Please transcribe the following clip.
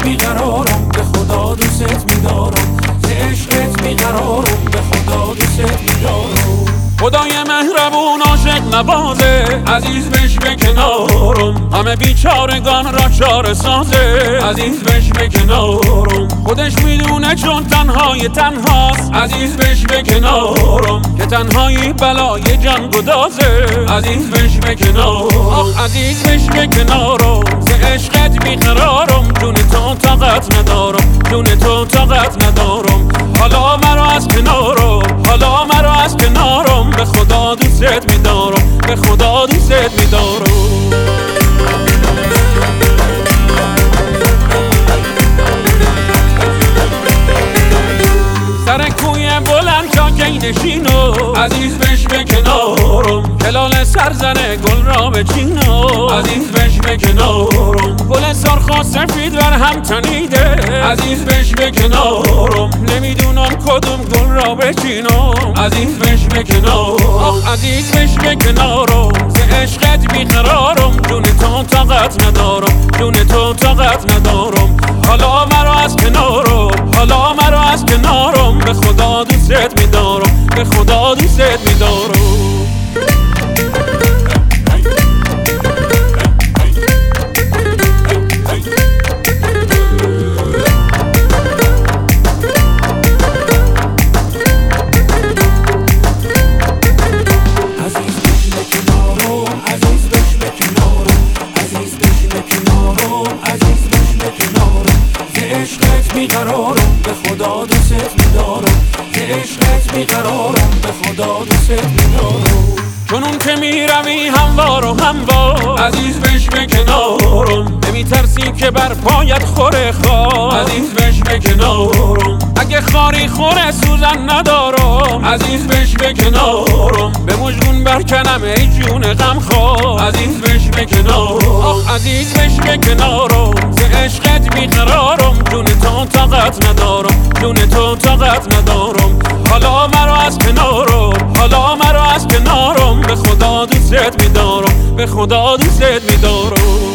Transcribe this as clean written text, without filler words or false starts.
بیقرارم، به خدا دوست می‌دارم، ز عشقت بیقرارم، به خدا دوست می‌دارم. خدای مهربون عاشق نوازه، عزیز بش به کنارم، همه بیچارگان را چاره سازه، عزیز بش به کنارم. خودش میدونه چون تنهای تنهاست، عزیز بش به کنارم، که تنهایی بلای جان گدازه، عزیز بش به کنارم. آخ عزیز بش به کنارم، ز عشقت بیقرارم، جون تو طاقت ندارم، جون تو طاقت ندارم. حالا مرا از کنارم، حالا مرا از کنارم، به خدا دوست می‌دارم، به خدا دوست می‌دارم. سر کوی بلند چاکی نشینو، عزیز بش به کنارم، هلال سرزنه گل را بچینو، عزیز بش به کنارم. گل سرخ و سفید بر هم تنیده، عزیز بش به کنارم، نمیدونم کدوم گل را بچینم، عزیز بش به کنارم. آخ عزیز بش به کنارم، ز عشقت بیقرارم، جون تو طاقت ندارم، جون تو طاقت ندارم. حالا مرا از کنارم، حالا مرا از کنارم، به خدا دوست می‌دارم، به خدا دوست می‌دارم. بیقرارم، به خدا دوست می‌دارم، ز عشقت بیقرارم، به خدا دوست می‌دارم. چون که میروی هموار و هموار، عزیز بش به کنارم، نمیترسی که بر پایت خوره خار، عزیز بش به کنارم. اگه خاری خوره سوزن ندارم، عزیز بش به کنارم، به مژگون برکنم ای جون غم خوار، عزیز بش به کنارم. آخ عزیز بش به کنارم، ز عشقت بیقرارم، جون تو طاقت ندارم، جون تو طاقت ندارم. حالا مرا از کنارم، حالا مرا از کنارم، به خدا دوست می‌دارم، به خدا دوست می‌دارم.